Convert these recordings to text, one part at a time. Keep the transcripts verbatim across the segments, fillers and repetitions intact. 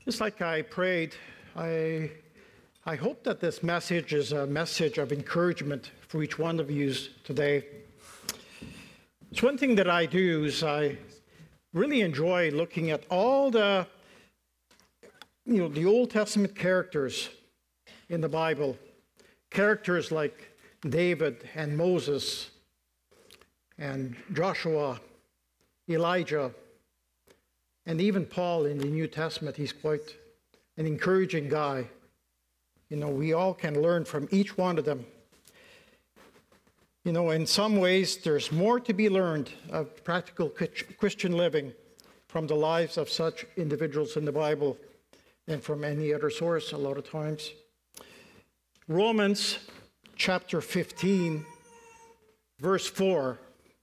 Just like I prayed, I, I hope that this message is a message of encouragement for each one of you today. It's one thing that I do is I really enjoy looking at all the, you know, the Old Testament characters in the Bible. Characters like David and Moses and Joshua, Elijah, and even Paul in the New Testament. He's quite an encouraging guy. You know, we all can learn from each one of them. You know, in some ways, there's more to be learned of practical Christian living from the lives of such individuals in the Bible than from any other source a lot of times. Romans chapter fifteen, verse four.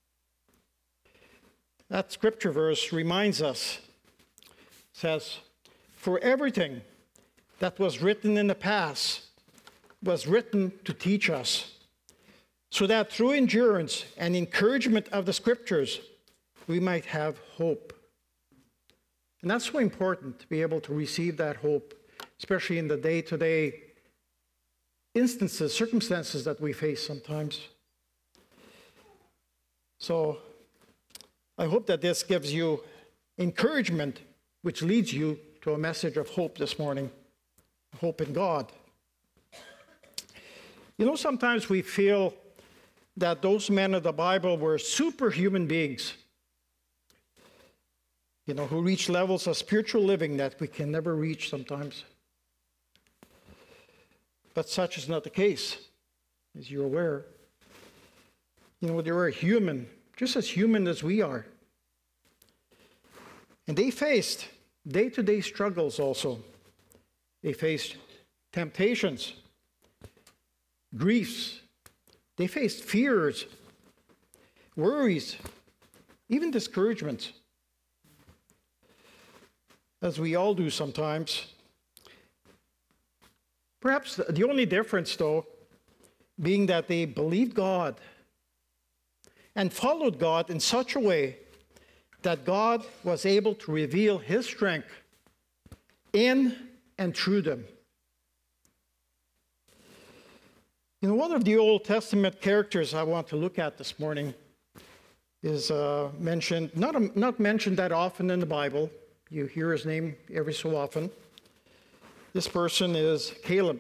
That scripture verse reminds us, says, "For everything that was written in the past was written to teach us, so that through endurance and encouragement of the scriptures, we might have hope." And that's so important to be able to receive that hope, especially in the day-to-day instances, circumstances that we face sometimes. So I hope that this gives you encouragement, which leads you to a message of hope this morning, hope in God. You know, sometimes we feel that those men of the Bible were superhuman beings, you know, who reach levels of spiritual living that we can never reach sometimes. But such is not the case, as you're aware. You know, they were human, just as human as we are. And they faced day-to-day struggles also. They faced temptations, griefs. They faced fears, worries, even discouragements, as we all do sometimes. Perhaps the only difference, though, being that they believed God and followed God in such a way that God was able to reveal His strength in and through them. You know, one of the Old Testament characters I want to look at this morning is uh, mentioned, not, not mentioned that often in the Bible. You hear his name every so often. This person is Caleb.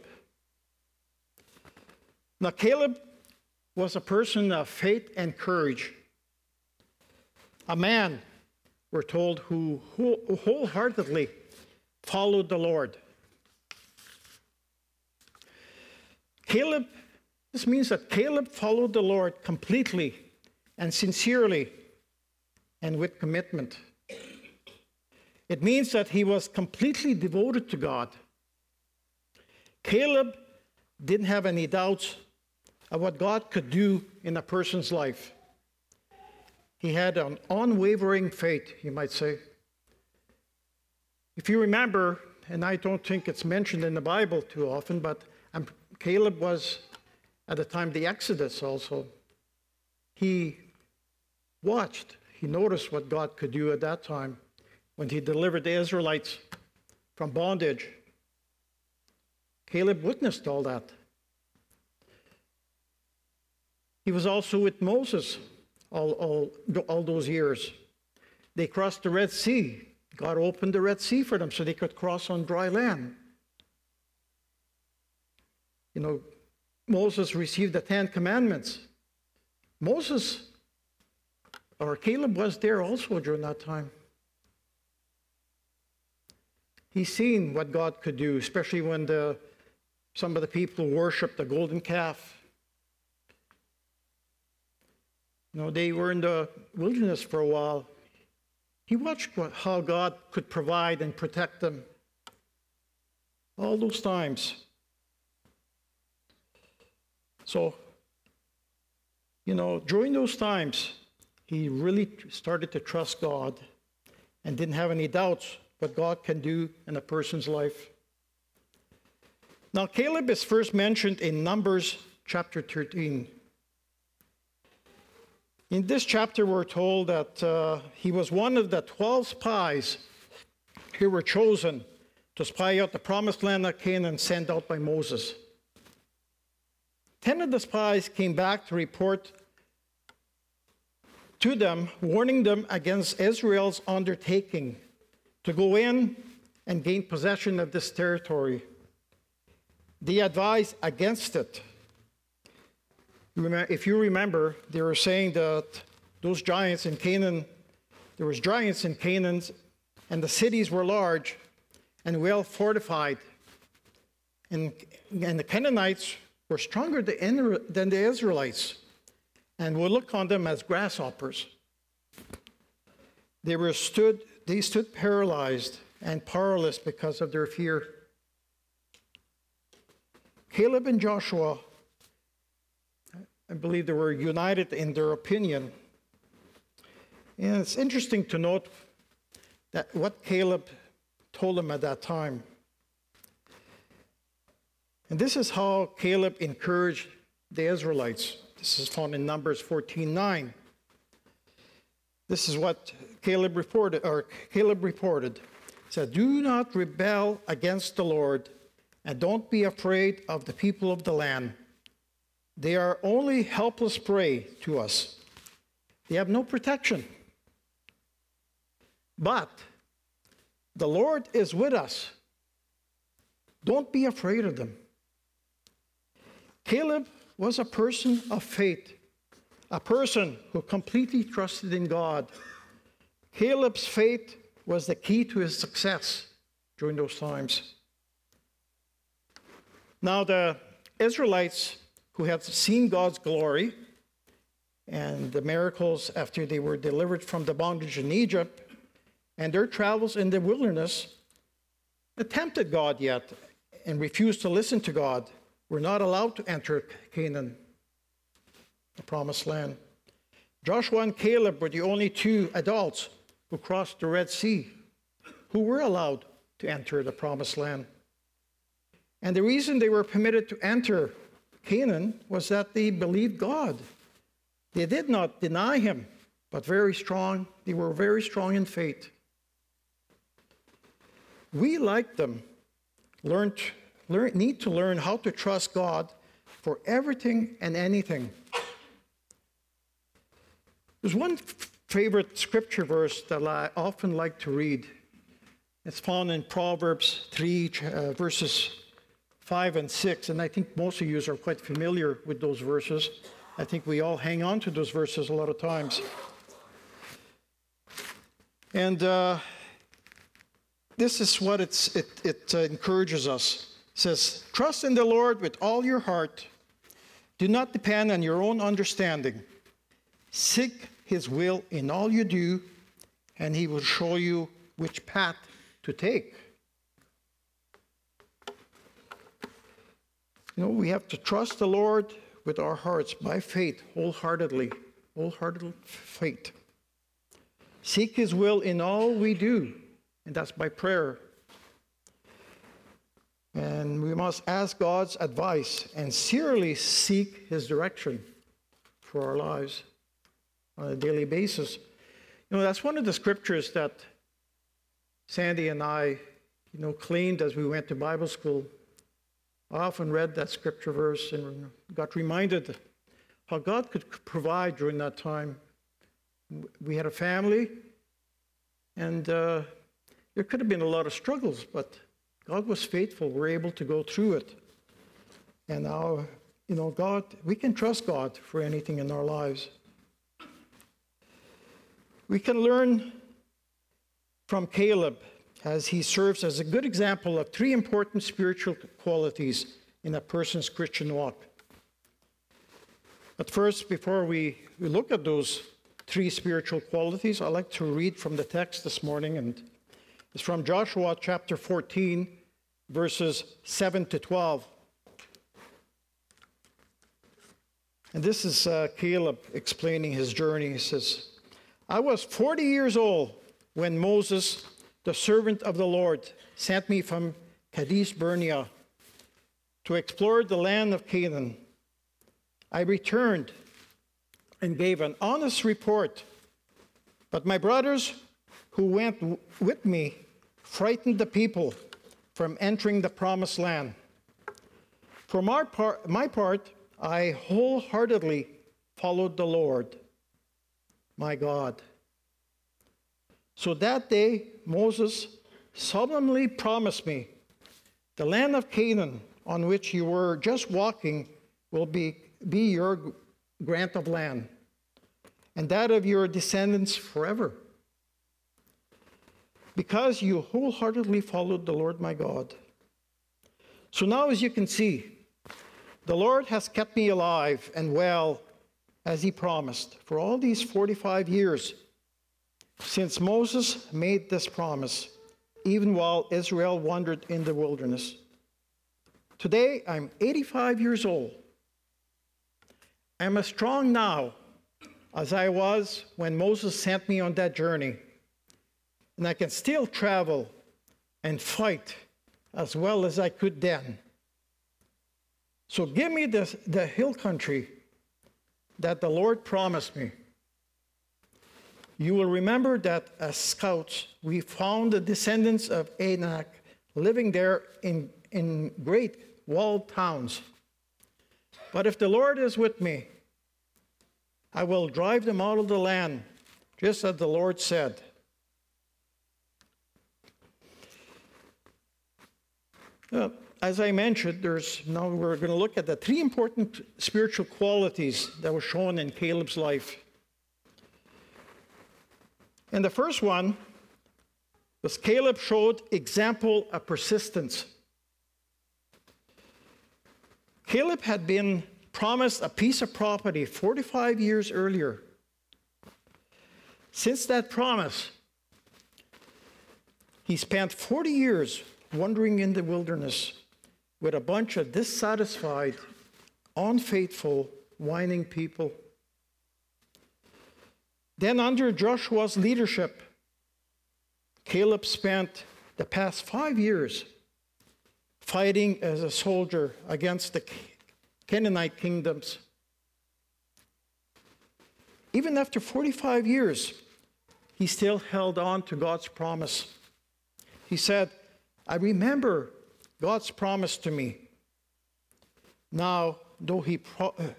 Now, Caleb was a person of faith and courage. A man, we're told, who wholeheartedly followed the Lord. Caleb, this means that Caleb followed the Lord completely and sincerely and with commitment. It means that he was completely devoted to God. Caleb didn't have any doubts of what God could do in a person's life. He had an unwavering faith, you might say. If you remember, and I don't think it's mentioned in the Bible too often, but um, Caleb was, at the time of the Exodus also, he watched, he noticed what God could do at that time when he delivered the Israelites from bondage. Caleb witnessed all that. He was also with Moses all, all, all those years. They crossed the Red Sea. God opened the Red Sea for them so they could cross on dry land. You know, Moses received the Ten Commandments. Moses, or Caleb, was there also during that time. He's seen what God could do, especially when the, some of the people worshiped the golden calf. You know, they were in the wilderness for a while. He watched how God could provide and protect them. All those times. So, you know, during those times, he really started to trust God and didn't have any doubts what God can do in a person's life. Now, Caleb is first mentioned in Numbers chapter thirteen. In this chapter, we're told that uh, he was one of the twelve spies who were chosen to spy out the promised land of Canaan sent out by Moses. Ten of the spies came back to report to them, warning them against Israel's undertaking to go in and gain possession of this territory. They advised against it. If you remember, they were saying that those giants in Canaan, there was giants in Canaan, and the cities were large and well fortified. And, and the Canaanites were stronger than the Israelites and would look on them as grasshoppers. They were stood, they stood paralyzed and powerless because of their fear. Caleb and Joshua, I believe they were united in their opinion. And it's interesting to note that what Caleb told them at that time. And this is how Caleb encouraged the Israelites. This is found in Numbers fourteen nine. This is what Caleb reported, or Caleb reported. He said, "Do not rebel against the Lord, and don't be afraid of the people of the land. They are only helpless prey to us. They have no protection. But the Lord is with us. Don't be afraid of them." Caleb was a person of faith, a person who completely trusted in God. Caleb's faith was the key to his success during those times. Now, the Israelites who had seen God's glory and the miracles after they were delivered from the bondage in Egypt and their travels in the wilderness attempted God yet and refused to listen to God, were not allowed to enter Canaan, the promised land. Joshua and Caleb were the only two adults who crossed the Red Sea, who were allowed to enter the promised land. And the reason they were permitted to enter Canaan was that they believed God. They did not deny him, but very strong, they were very strong in faith. We, like them, learned, learn, need to learn how to trust God for everything and anything. There's one favorite scripture verse that I often like to read. It's found in Proverbs three, uh, verses five and six, and I think most of you are quite familiar with those verses. I think we all hang on to those verses a lot of times. And uh, this is what it's, it, it uh, encourages us. It says, "Trust in the Lord with all your heart. Do not depend on your own understanding. Seek his will in all you do, and he will show you which path to take." You know, we have to trust the Lord with our hearts by faith, wholeheartedly, wholehearted faith. Seek his will in all we do, and that's by prayer. And we must ask God's advice and sincerely seek his direction for our lives on a daily basis. You know, that's one of the scriptures that Sandy and I, you know, claimed as we went to Bible school. I often read that scripture verse and got reminded how God could provide during that time. We had a family, and uh, there could have been a lot of struggles, but God was faithful. We're able to go through it. And now, you know, God, we can trust God for anything in our lives. We can learn from Caleb, as he serves as a good example of three important spiritual qualities in a person's Christian walk. But first, before we, we look at those three spiritual qualities, I'd like to read from the text this morning, and it's from Joshua chapter fourteen, verses seven to twelve. And this is uh, Caleb explaining his journey. He says, "I was forty years old when Moses, the servant of the Lord, sent me from Kadesh Barnea to explore the land of Canaan. I returned and gave an honest report, but my brothers who went with me frightened the people from entering the promised land. For my part, my part, I wholeheartedly followed the Lord, my God. So that day, Moses solemnly promised me, the land of Canaan on which you were just walking will be, be your grant of land, and that of your descendants forever, because you wholeheartedly followed the Lord my God. So now, as you can see, the Lord has kept me alive and well, as he promised, for all these forty-five years since Moses made this promise, even while Israel wandered in the wilderness. Today, I'm eighty-five years old. I'm as strong now as I was when Moses sent me on that journey. And I can still travel and fight as well as I could then. So give me this, the hill country that the Lord promised me. You will remember that as scouts, we found the descendants of Anak living there in, in great walled towns. But if the Lord is with me, I will drive them out of the land, just as the Lord said. Uh, as I mentioned, there's now we're going to look at the three important spiritual qualities that were shown in Caleb's life. And the first one was Caleb showed example of persistence. Caleb had been promised a piece of property forty-five years earlier. Since that promise, he spent forty years wandering in the wilderness with a bunch of dissatisfied, unfaithful, whining people. Then under Joshua's leadership, Caleb spent the past five years fighting as a soldier against the Canaanite kingdoms. Even after forty-five years, he still held on to God's promise. He said, I remember God's promise to me. Now, though he pro- uh,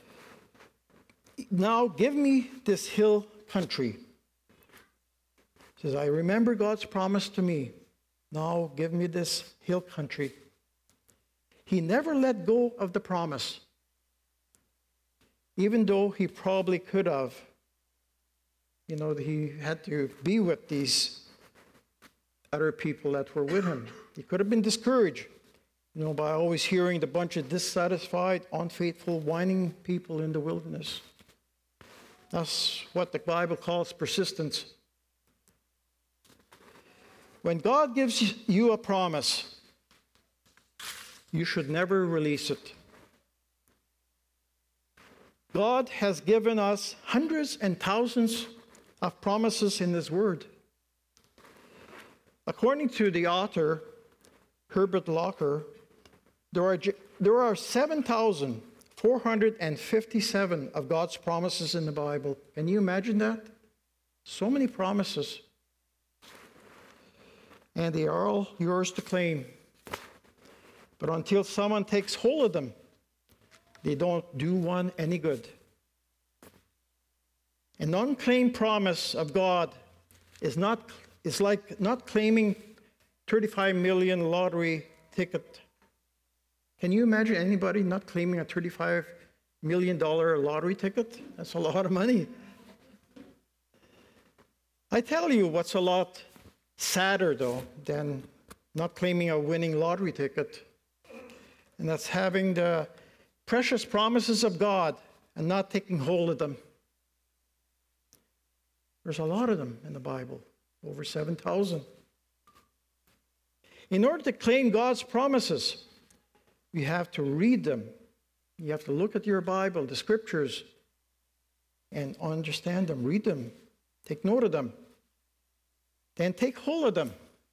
now give me this hill country. He says, I remember God's promise to me. Now give me this hill country. He never let go of the promise, even though he probably could have. You know, he had to be with these other people that were with him. He could have been discouraged, you know, by always hearing the bunch of dissatisfied, unfaithful, whining people in the wilderness. That's what the Bible calls persistence. When God gives you a promise, you should never release it. God has given us hundreds and thousands of promises in His Word. According to the author, Herbert Locker, there are, there are seven thousand four hundred fifty-seven of God's promises in the Bible. Can you imagine that? So many promises. And they are all yours to claim. But until someone takes hold of them, they don't do one any good. An unclaimed promise of God is not is like not claiming thirty-five million lottery ticket. Can you imagine anybody not claiming a thirty-five million dollar lottery ticket? That's a lot of money. I tell you what's a lot sadder, though, than not claiming a winning lottery ticket, and that's having the precious promises of God and not taking hold of them. There's a lot of them in the Bible, over seven thousand. In order to claim God's promises, you have to read them. You have to look at your Bible, the scriptures, and understand them, read them, take note of them, then take hold of them.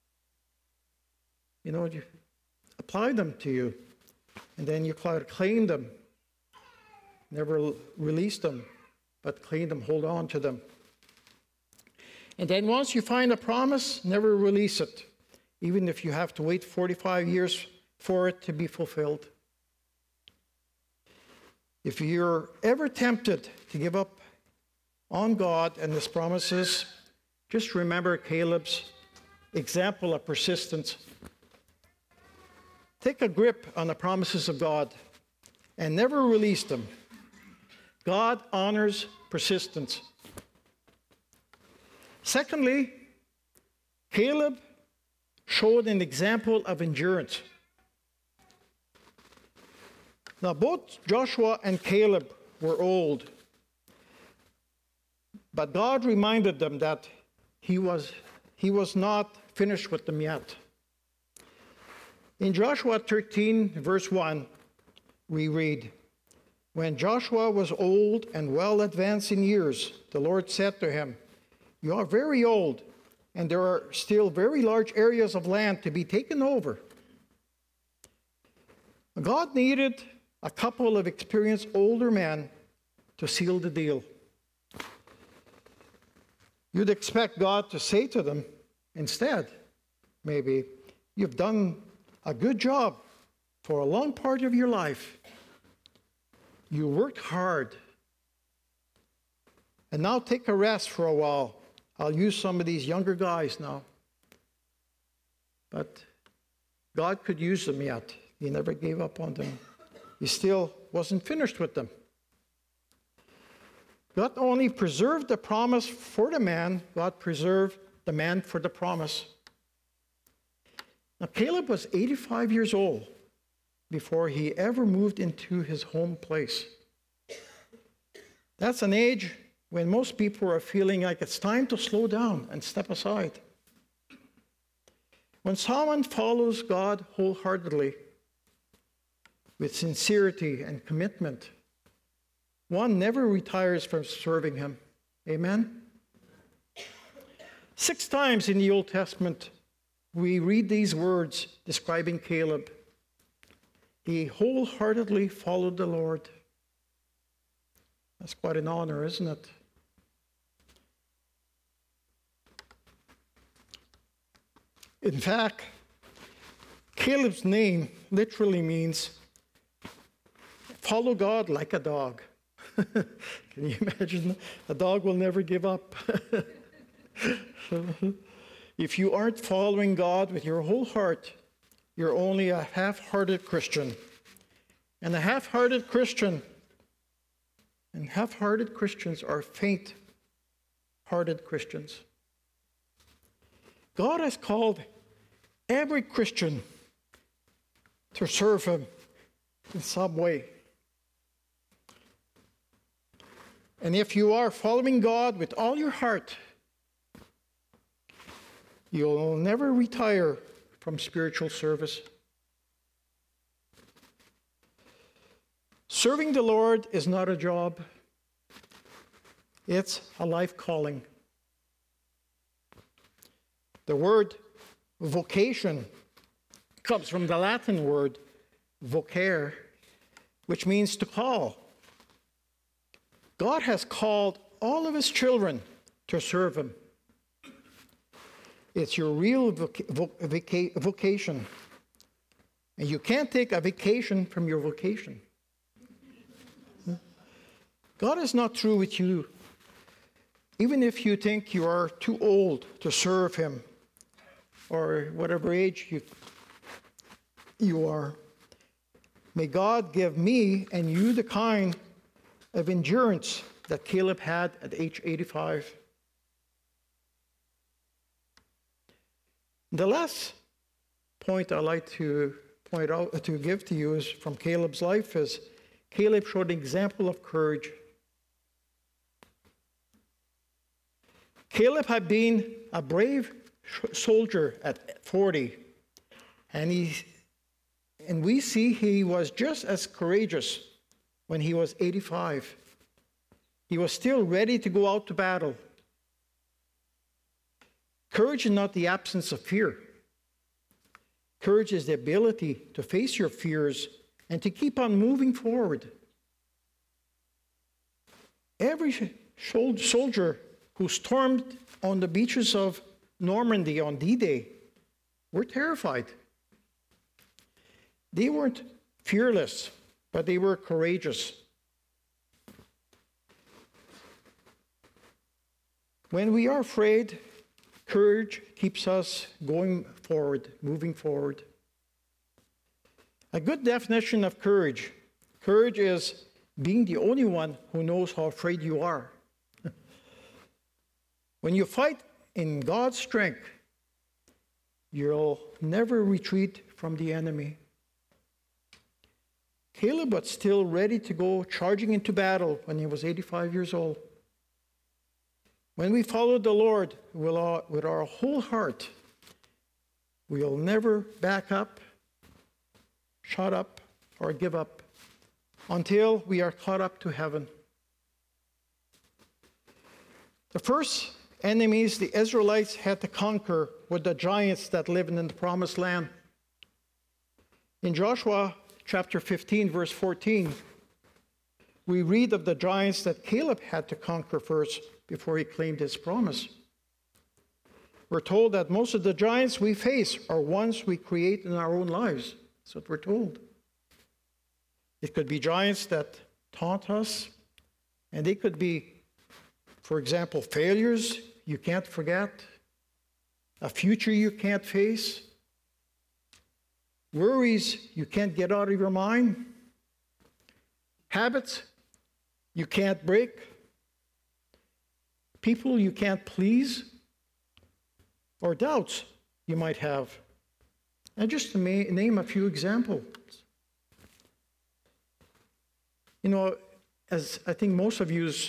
You know, you apply them to you, and then you claim them. Never release them, but claim them, hold on to them. And then once you find a promise, never release it. even if you have to wait forty-five years for it to be fulfilled. If you're ever tempted to give up on God and His promises, just remember Caleb's example of persistence. Take a grip on the promises of God and never release them. God honors persistence. Secondly, Caleb showed an example of endurance. Now, both Joshua and Caleb were old, but God reminded them that he was, he was not finished with them yet. In Joshua thirteen, verse one, we read, "When Joshua was old and well advanced in years, the Lord said to him, 'You are very old, and there are still very large areas of land to be taken over.'" God needed a couple of experienced older men to seal the deal. You'd expect God to say to them, instead, maybe, "You've done a good job for a long part of your life. You worked hard. And now take a rest for a while. I'll use some of these younger guys now." But God could use them yet. He never gave up on them. He still wasn't finished with them. God only preserved the promise for the man, God preserved the man for the promise. Now, Caleb was eighty-five years old before he ever moved into his home place. That's an age when most people are feeling like it's time to slow down and step aside. When someone follows God wholeheartedly, with sincerity and commitment, one never retires from serving Him. Amen? Six times in the Old Testament, we read these words describing Caleb. He wholeheartedly followed the Lord. That's quite an honor, isn't it? In fact, Caleb's name literally means follow God like a dog. Can you imagine? A dog will never give up. If you aren't following God with your whole heart, you're only a half-hearted Christian. And a half-hearted Christian, and half-hearted Christians are faint-hearted Christians. God has called every Christian to serve Him in some way. And if you are following God with all your heart, you'll never retire from spiritual service. Serving the Lord is not a job. It's a life calling. The word vocation comes from the Latin word vocare, which means to call. God has called all of His children to serve Him. It's your real voc- voc- vocation. And you can't take a vacation from your vocation. God is not through with you, even if you think you are too old to serve Him, or whatever age you, you are. May God give me and you the kind of endurance that Caleb had at age eighty-five. The last point I'd like to point out, to give to you is from Caleb's life, is Caleb showed an example of courage. Caleb had been a brave soldier at forty, and he, and we see he was just as courageous when he was eighty-five. He was still ready to go out to battle. Courage is not the absence of fear. Courage is the ability to face your fears and to keep on moving forward. Every soldier who stormed on the beaches of Normandy on D-Day were terrified. They weren't fearless, but they were courageous. When we are afraid, courage keeps us going forward, moving forward. A good definition of courage. Courage is being the only one who knows how afraid you are. When you fight in God's strength, you'll never retreat from the enemy. Caleb was still ready to go charging into battle when he was eighty-five years old. When we follow the Lord with our whole heart, we'll never back up, shut up, or give up until we are caught up to heaven. The first enemies the Israelites had to conquer were the giants that lived in the promised land. In Joshua chapter fifteen, verse fourteen, we read of the giants that Caleb had to conquer first before he claimed his promise. We're told that most of the giants we face are ones we create in our own lives. That's what we're told. It could be giants that taunt us, and they could be, for example, failures you can't forget, a future you can't face, worries you can't get out of your mind, habits you can't break, people you can't please, or doubts you might have. And just to ma- name a few examples. You know, as I think most of you,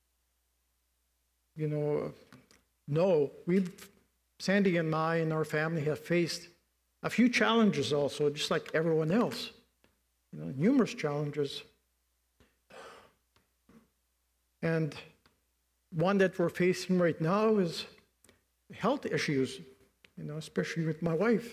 you know, know, we've, Sandy and I and our family have faced a few challenges also, just like everyone else. You know, numerous challenges. And one that we're facing right now is health issues, you know, especially with my wife.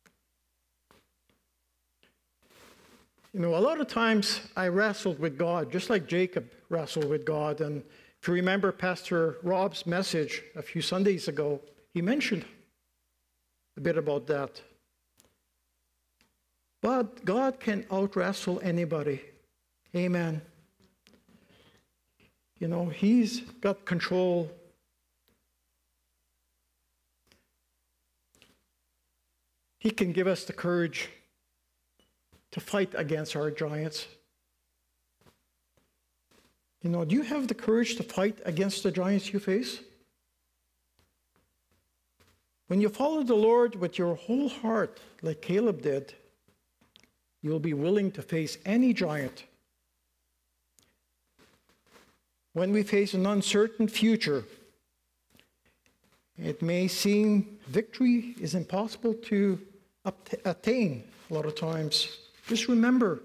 You know, a lot of times I wrestled with God, just like Jacob wrestled with God. And if you remember Pastor Rob's message a few Sundays ago, he mentioned a bit about that. But God can out-wrestle anybody. Amen. You know, he's got control. He can give us the courage to fight against our giants. You know, do you have the courage to fight against the giants you face? When you follow the Lord with your whole heart, like Caleb did, you'll be willing to face any giant. When we face an uncertain future, it may seem victory is impossible to attain a lot of times. Just remember,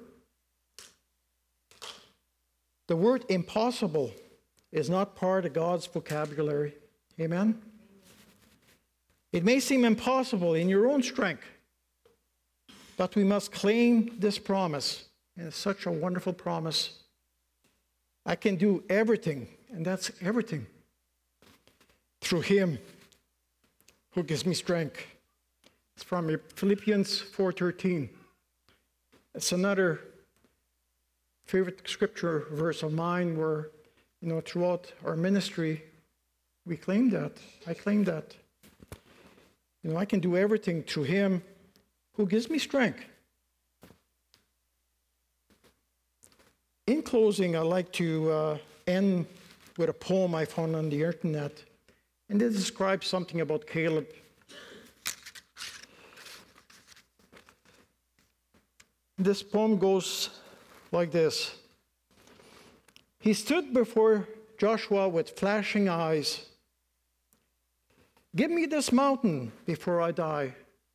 the word impossible is not part of God's vocabulary. Amen? It may seem impossible in your own strength, but we must claim this promise. And it's such a wonderful promise. I can do everything, and that's everything, through Him who gives me strength. It's from Philippians four thirteen. It's another favorite scripture verse of mine where, you know, throughout our ministry, we claim that. I claim that. You know, I can do everything through Him who gives me strength. In closing, I'd like to uh, end with a poem I found on the internet, and it describes something about Caleb. This poem goes like this. He stood before Joshua with flashing eyes. Give me this mountain before I die.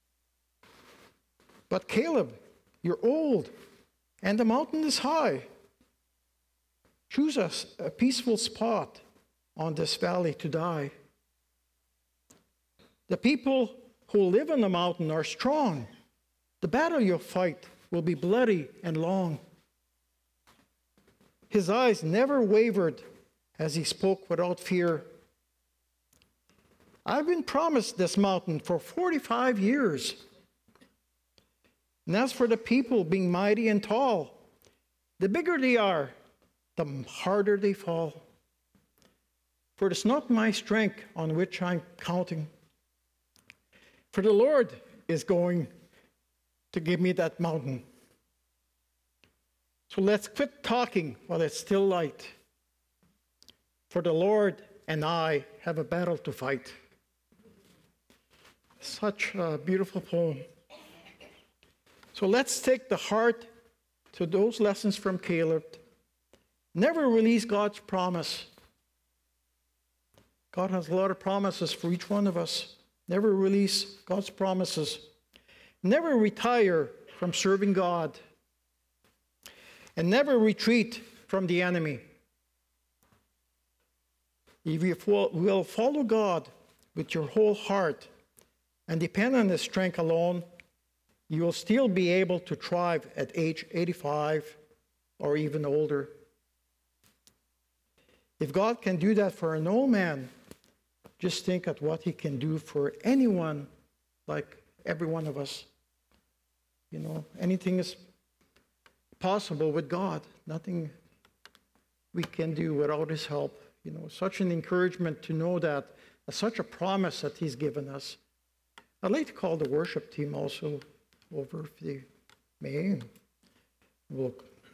But Caleb, you're old, and the mountain is high. Choose us a peaceful spot on this valley to die. The people who live on the mountain are strong. The battle you'll fight will be bloody and long. His eyes never wavered as he spoke without fear. I've been promised this mountain for forty-five years. And as for the people being mighty and tall, the bigger they are, the harder they fall. For it is not my strength on which I'm counting. For the Lord is going to give me that mountain. So let's quit talking while it's still light. For the Lord and I have a battle to fight. Such a beautiful poem. So let's take the heart to those lessons from Caleb. Never release God's promise. God has a lot of promises for each one of us. Never release God's promises. Never retire from serving God. And never retreat from the enemy. If you will follow God with your whole heart and depend on His strength alone, you will still be able to thrive at age eighty-five or even older. If God can do that for an old man, just think at what He can do for anyone, like every one of us. You know, anything is possible with God. Nothing we can do without His help. You know, such an encouragement to know that, uh, such a promise that He's given us. I'd like to call the worship team also over if they may. We'll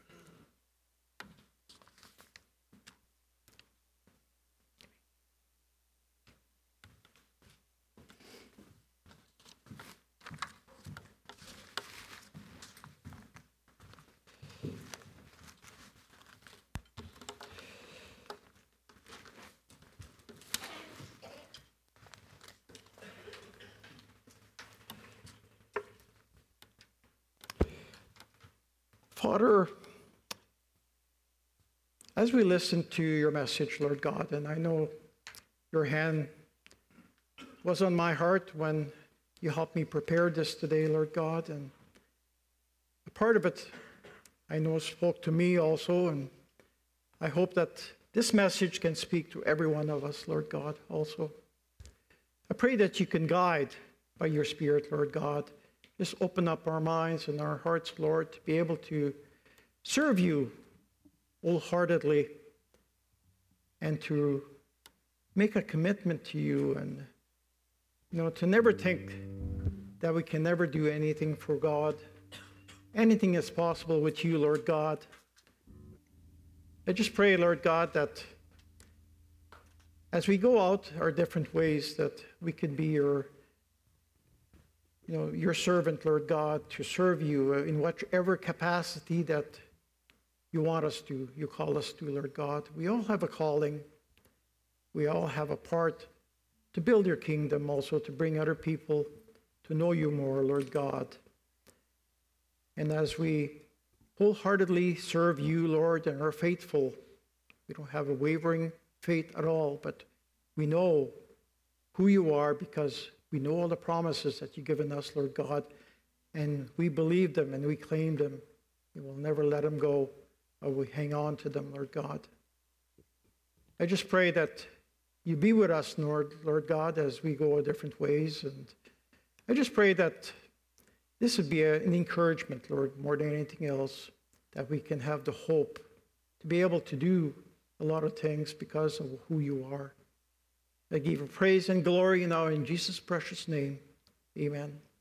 Father, as we listen to your message, Lord God, and I know your hand was on my heart when you helped me prepare this today, Lord God, and a part of it I know spoke to me also, and I hope that this message can speak to every one of us, Lord God, also. I pray that you can guide by your Spirit, Lord God. Just open up our minds and our hearts, Lord, to be able to serve you wholeheartedly and to make a commitment to you, and you know, to never think that we can never do anything for God. Anything is possible with you, Lord God. I just pray, Lord God, that as we go out our different ways, that we can be your You know, your servant, Lord God, to serve you in whatever capacity that you want us to, you call us to, Lord God. We all have a calling. We all have a part to build your kingdom, also to bring other people to know you more, Lord God. And as we wholeheartedly serve you, Lord, and are faithful, we don't have a wavering faith at all, but we know who you are because we know all the promises that you've given us, Lord God, and we believe them and we claim them. We will never let them go, or we hang on to them, Lord God. I just pray that you be with us, Lord, Lord God, as we go our different ways. And I just pray that this would be a, an encouragement, Lord, more than anything else, that we can have the hope to be able to do a lot of things because of who you are. I give you praise and glory now in Jesus' precious name. Amen.